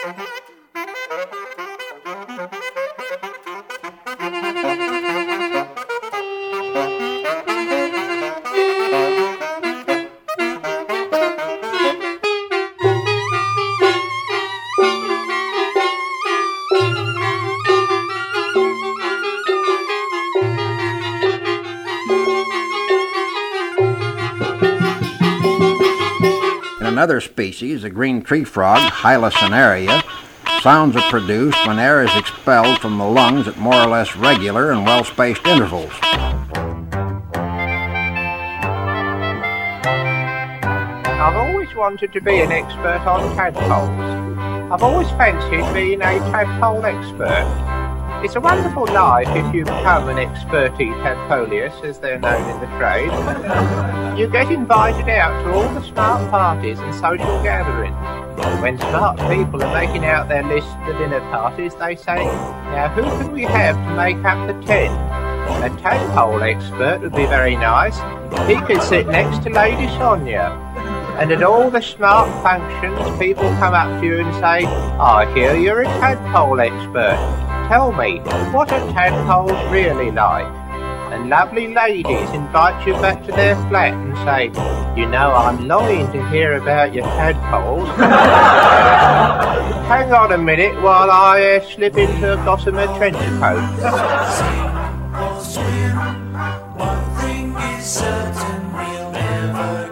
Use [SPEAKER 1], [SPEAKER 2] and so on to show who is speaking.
[SPEAKER 1] Another species, the green tree frog, Hyla cinerea, sounds are produced when air is expelled from the lungs at more or less regular and well-spaced intervals.
[SPEAKER 2] I've always wanted to be an expert on tadpoles. I've always fancied being a tadpole expert. It's a wonderful life if you become an experty tadpoleus, as they're known in the trade. You get invited out to all the smart parties and social gatherings. When smart people are making out their list for dinner parties, they say, now who can we have to make up the 10? A tadpole expert would be very nice. He could sit next to Lady Sonia. And at all the smart functions, people come up to you and say, I hear you're a tadpole expert. Tell me, what are tadpoles really like? And lovely ladies invite you back to their flat and say, you know, I'm longing to hear about your tadpoles. Hang on a minute while I slip into a gossamer trench coat.
[SPEAKER 3] Sink or swim, one thing is certain, we'll never